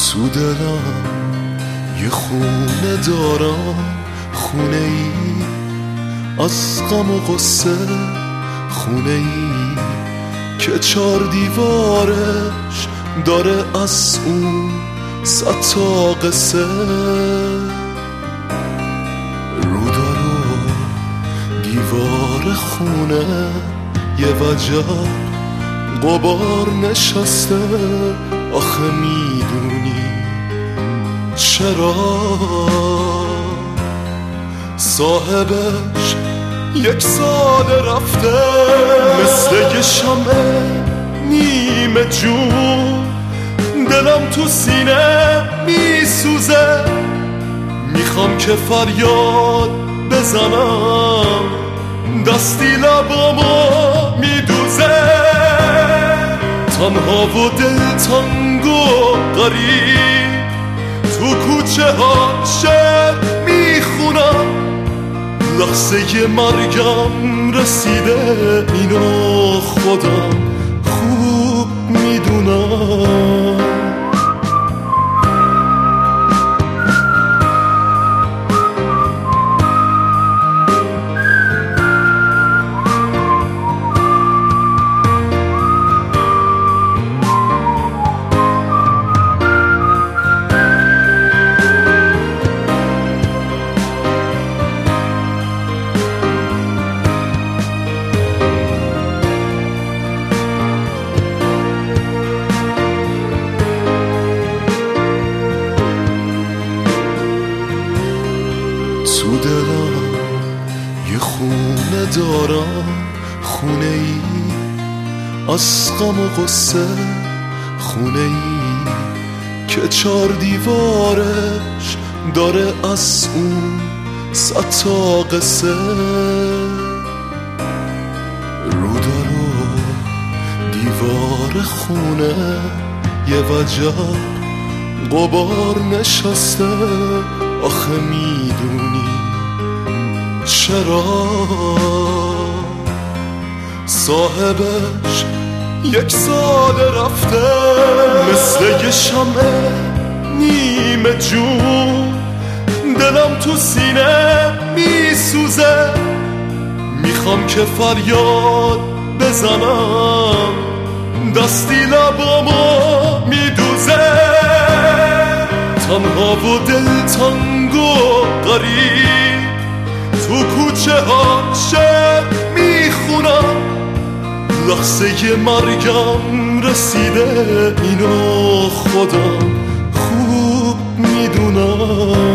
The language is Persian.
تو دلم یه خونه دارم، خونه ای از غم و غصه، خونه ای که 4 دیوارش داره از اون 100 تا قصه. رودارو دیوار خونه یه وجب غبار نشسته، آخه میدونی چرا؟ صاحبش 1 سال رفته، مثل یه شمع نیمه جون دلم تو سینه میسوزه، میخوام که فریاد بزنم، دستی لبامو میدوزه. تنها و دلتنگ و غریب تو کوچه ها شعر میخونم، لحظه مرگم رسیده، اینو خودم خوب میدونم. تو دلم یه خونه دارم، خونه ای از غم و غصه، خونه ای که 4 دیوارش داره از اون 100 تا قصه. رودارو دیوار خونه یه وجب غبار نشسته، آخه میدونی چرا؟ صاحبش 1 سال رفته، مثل یه شمع نیمه جون دلم تو سینه میسوزه، میخوام که فریاد بزنم، دستی لبامو میدوزه. تنها و دلتنگ و غریب تو کوچه ها شعر میخونم، لحظه مرگم رسیده، اینو خودم خوب میدونم.